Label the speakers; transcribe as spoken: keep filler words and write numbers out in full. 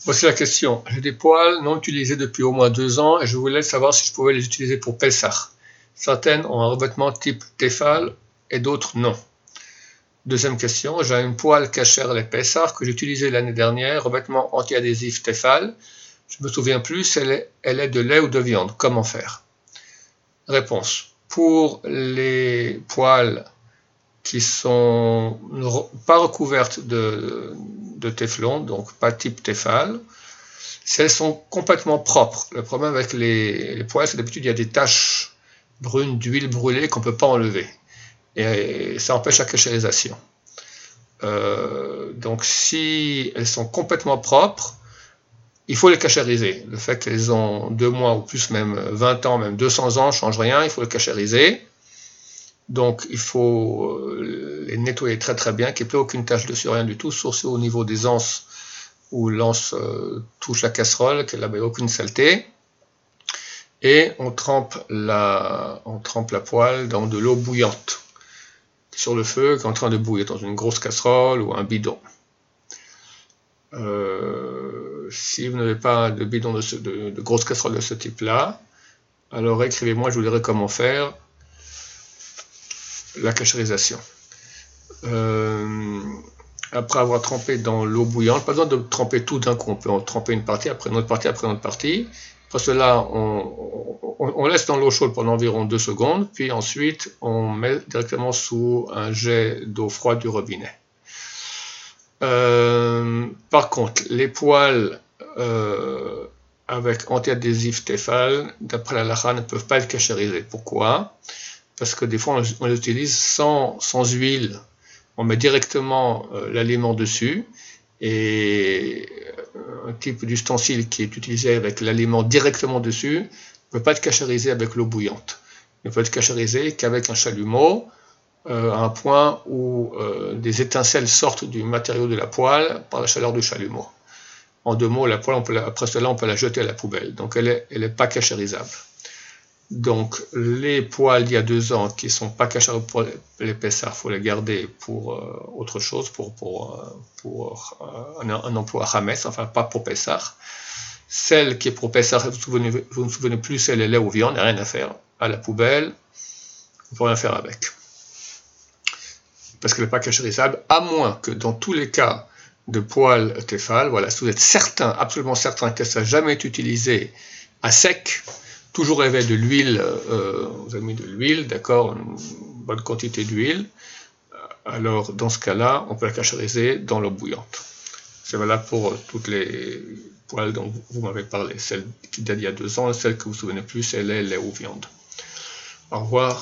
Speaker 1: Voici la question. J'ai des poêles non utilisés depuis au moins deux ans et je voulais savoir si je pouvais les utiliser pour Pessah. Certaines ont un revêtement type Tefal et d'autres non. Deuxième question. J'ai une poêle cachère les Pessah que j'ai utilisée l'année dernière, revêtement anti-adhésif Tefal. Je ne me souviens plus si elle est, elle est de lait ou de viande. Comment faire? Réponse. Pour les poêles qui sont pas recouvertes de, de téflon, donc pas type Tefal, si elles sont complètement propres. Le problème avec les, les poêles, c'est que d'habitude il y a des taches brunes d'huile brûlée qu'on ne peut pas enlever. Et ça empêche la cachérisation. Euh, donc si elles sont complètement propres, il faut les cachériser. Le fait qu'elles ont deux mois ou plus, même vingt ans, même deux cents ans, ne change rien, il faut les cachériser. Donc il faut les nettoyer très très bien, qu'il n'y ait plus aucune tache dessus, rien du tout, sauf au niveau des anses où l'anse euh, touche la casserole, qu'elle n'avait aucune saleté. Et on trempe la, on trempe la poêle dans de l'eau bouillante sur le feu qui est en train de bouillir dans une grosse casserole ou un bidon. Euh, si vous n'avez pas de bidon de, ce, de, de grosse casserole de ce type-là, alors écrivez-moi, je vous dirai comment faire la cachérisation. Euh, après avoir trempé dans l'eau bouillante, pas besoin de tremper tout d'un coup, on peut en tremper une partie, après une autre partie, après une autre partie. Pour cela, on, on, on laisse dans l'eau chaude pendant environ deux secondes, puis ensuite on met directement sous un jet d'eau froide du robinet. Euh, par contre, les poêles euh, avec anti-adhésif Tefal, d'après la halakha, ne peuvent pas être cachérisés. Pourquoi? Parce que des fois on, on les utilise sans, sans huile, on met directement euh, l'aliment dessus, et un type d'ustensile qui est utilisé avec l'aliment directement dessus ne peut pas être cachérisé avec l'eau bouillante. Il ne peut être cachérisé qu'avec un chalumeau, euh, à un point où euh, des étincelles sortent du matériau de la poêle par la chaleur du chalumeau. En deux mots, la poêle, on peut la, après cela, on peut la jeter à la poubelle. Donc elle n'est elle est pas cachérisable. Donc les poêles d'il y a deux ans qui ne sont pas cachés pour les Pessah, il faut les garder pour euh, autre chose, pour, pour, euh, pour euh, un, un emploi Hametz, enfin pas pour Pessah. Celle qui est pour Pessah, vous ne souvenez, vous ne souvenez plus, c'est les lait ou viande, il n'y a rien à faire. À la poubelle, on ne peut rien faire avec. Parce qu'elle n'est pas cachérisable, à moins que dans tous les cas de poêle Tefal, voilà, si vous êtes certain, absolument certain que ça n'a jamais été utilisé à sec, toujours avec de l'huile, euh, vous avez mis de l'huile, d'accord, une bonne quantité d'huile, alors dans ce cas-là, on peut la cachériser dans l'eau bouillante. C'est valable pour toutes les poêles dont vous m'avez parlé, celle qui date d'il y a deux ans et celle que vous ne vous souvenez plus, c'est lait, lait ou viande. Au revoir.